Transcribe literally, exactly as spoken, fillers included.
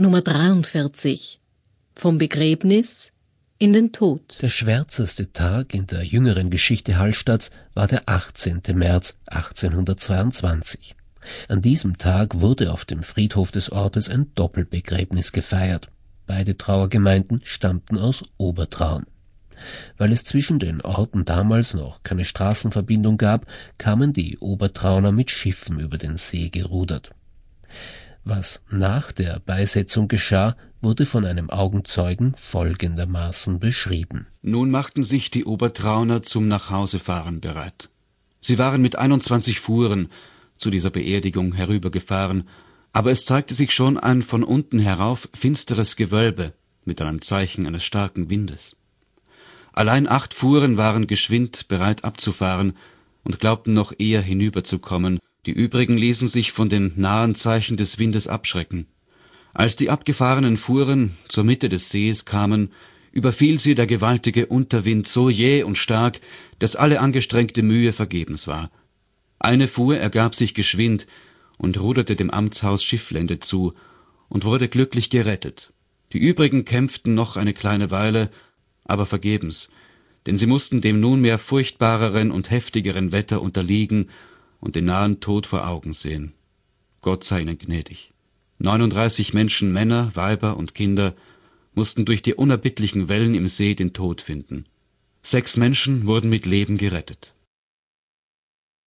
Nummer dreiundvierzig. Vom Begräbnis in den Tod. Der schwärzeste Tag in der jüngeren Geschichte Hallstatts war der achtzehnte März achtzehnhundertzweiundzwanzig. An diesem Tag wurde auf dem Friedhof des Ortes ein Doppelbegräbnis gefeiert. Beide Trauergemeinden stammten aus Obertraun. Weil es zwischen den Orten damals noch keine Straßenverbindung gab, kamen die Obertrauner mit Schiffen über den See gerudert. Was nach der Beisetzung geschah, wurde von einem Augenzeugen folgendermaßen beschrieben. Nun machten sich die Obertrauner zum Nachhausefahren bereit. Sie waren mit einundzwanzig Fuhren zu dieser Beerdigung herübergefahren, aber es zeigte sich schon ein von unten herauf finsteres Gewölbe mit einem Zeichen eines starken Windes. Allein acht Fuhren waren geschwind bereit abzufahren und glaubten noch eher hinüberzukommen, die übrigen ließen sich von den nahen Zeichen des Windes abschrecken. Als die abgefahrenen Fuhren zur Mitte des Sees kamen, überfiel sie der gewaltige Unterwind so jäh und stark, dass alle angestrengte Mühe vergebens war. Eine Fuhr ergab sich geschwind und ruderte dem Amtshaus Schifflände zu und wurde glücklich gerettet. Die übrigen kämpften noch eine kleine Weile, aber vergebens, denn sie mussten dem nunmehr furchtbareren und heftigeren Wetter unterliegen und den nahen Tod vor Augen sehen. Gott sei ihnen gnädig. neununddreißig Menschen, Männer, Weiber und Kinder, mussten durch die unerbittlichen Wellen im See den Tod finden. Sechs Menschen wurden mit Leben gerettet.